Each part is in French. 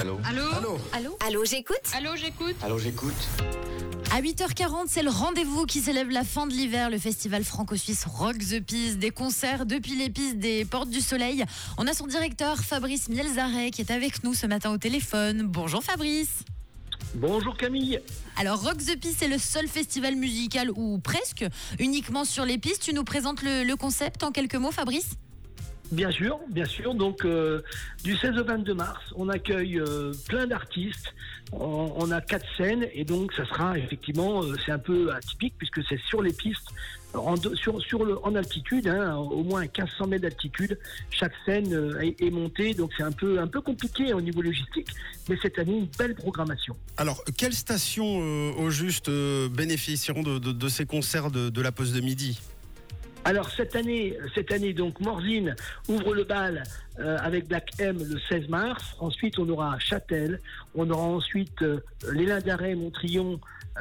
Allô. Allô. Allô. Allô. Allô, j'écoute. Allô, j'écoute. Allô, j'écoute. À 8h40, c'est le rendez-vous qui célèbre la fin de l'hiver, le festival franco-suisse Rock the Piste, des concerts depuis les pistes des Portes du Soleil. On a son directeur Fabrice Mielzaret qui est avec nous ce matin au téléphone. Bonjour Fabrice. Bonjour Camille. Alors Rock the Piste, c'est le seul festival musical, ou presque, uniquement sur les pistes. Tu nous présentes le concept en quelques mots, Fabrice ? Bien sûr. Donc, du 16 au 22 mars, on accueille plein d'artistes. On a 4 scènes et donc ça sera effectivement, c'est un peu atypique puisque c'est sur les pistes, en altitude, au moins 1500 mètres d'altitude. Chaque scène est montée, donc c'est un peu compliqué au niveau logistique. Mais cette année, une belle programmation. Alors, quelles stations au juste bénéficieront de ces concerts de la pause de midi ? Alors cette année donc Morzine ouvre le bal avec Black M le 16 mars. Ensuite on aura Châtel, on aura ensuite les Lins d'Arrêt, Montrillon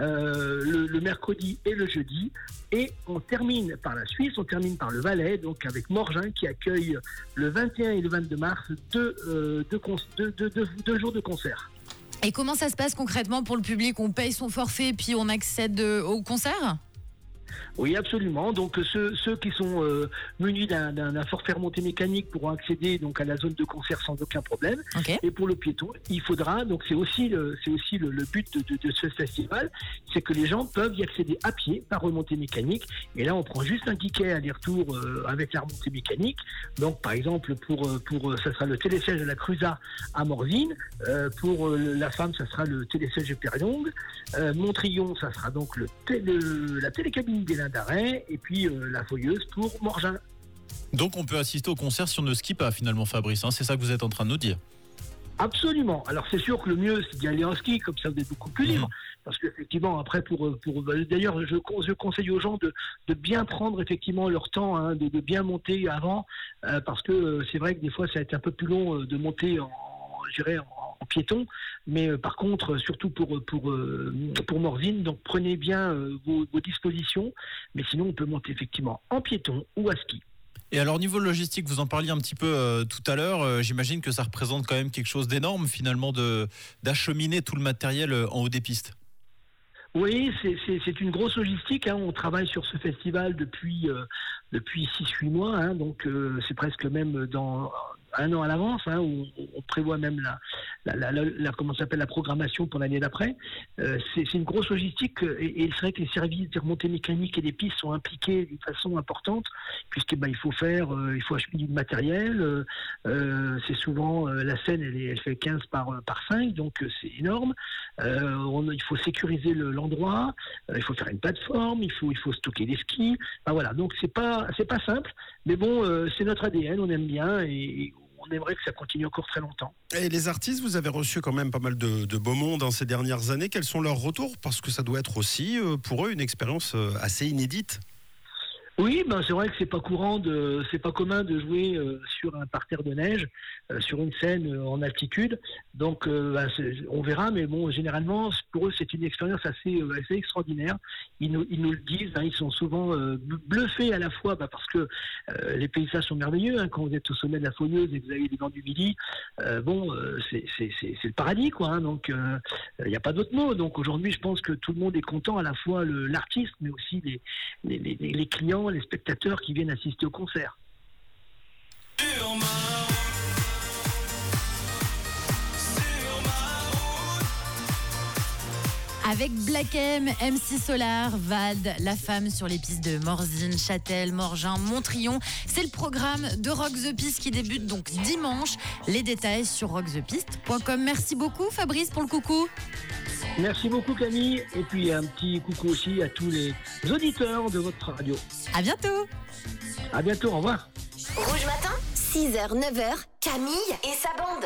le mercredi et le jeudi. Et on termine par la Suisse, on termine par le Valais, donc avec Morgin qui accueille le 21 et le 22 mars deux jours de concert. Et comment ça se passe concrètement pour le public ? On paye son forfait puis on accède au concert ? Oui, absolument. Donc ceux qui sont munis d'un forfait remontée mécanique pourront accéder donc à la zone de concert sans aucun problème. Okay. Et pour le piéton, il faudra, donc c'est aussi le but de ce festival, c'est que les gens peuvent y accéder à pied par remontée mécanique. Et là, on prend juste un ticket aller-retour avec la remontée mécanique. Donc par exemple pour ça sera le télésiège de la Cruza à Morzine. Pour la femme, ça sera le télésiège de Périongue. Montrillon, ça sera donc la télécabine des Lins d'Arrêt et puis la Foyeuse pour Morgin. Donc on peut assister au concert si on ne skie pas finalement, Fabrice, c'est ça que vous êtes en train de nous dire. Absolument. Alors c'est sûr que le mieux c'est d'y aller en ski, comme ça vous êtes beaucoup plus libre. Parce qu'effectivement après d'ailleurs je conseille aux gens de bien prendre effectivement leur temps, de bien monter avant, parce que c'est vrai que des fois ça va être un peu plus long de monter en piéton, mais par contre surtout pour Morzine, donc prenez bien vos dispositions, mais sinon on peut monter effectivement en piéton ou à ski. Et alors niveau logistique, vous en parliez un petit peu tout à l'heure, j'imagine que ça représente quand même quelque chose d'énorme finalement d'acheminer tout le matériel en haut des pistes. Oui, c'est une grosse logistique. On travaille sur ce festival depuis 6-8 mois. Donc c'est presque même dans un an à l'avance. Où on prévoit même la programmation pour l'année d'après. C'est une grosse logistique et c'est vrai que les services de remontée mécanique et des pistes sont impliqués d'une façon importante puisque il faut acheminer du matériel. C'est souvent la scène elle fait 15 par 5, donc c'est énorme. Il faut sécuriser l'endroit, il faut faire une plateforme, il faut stocker des skis. Voilà, donc c'est pas simple, mais bon, c'est notre ADN, on aime bien et on aimerait que ça continue encore très longtemps. Et les artistes, vous avez reçu quand même pas mal de beau monde ces dernières années. Quels sont leurs retours ? Parce que ça doit être aussi pour eux une expérience assez inédite. Oui, c'est vrai que c'est pas commun de jouer sur un parterre de neige, sur une scène en altitude. Donc on verra, mais bon, généralement pour eux c'est une expérience assez extraordinaire. Ils nous le disent, ils sont souvent bluffés à la fois parce que les paysages sont merveilleux. Quand vous êtes au sommet de la Foyeuse et que vous avez les Dents du Midi, c'est le paradis quoi. Donc il n'y a pas d'autre mot. Donc aujourd'hui, je pense que tout le monde est content, à la fois l'artiste, mais aussi les clients, les spectateurs qui viennent assister au concert. Avec Black M, MC Solar, Vald, La Femme sur les pistes de Morzine, Châtel, Morgin, Montrillon. C'est le programme de Rock the Piste qui débute donc dimanche. Les détails sur rockthepiste.com. Merci beaucoup Fabrice pour le coucou. Merci beaucoup Camille, et puis un petit coucou aussi à tous les auditeurs de votre radio. À bientôt. À bientôt, au revoir. Rouge Matin, 6h, 9h, Camille et sa bande.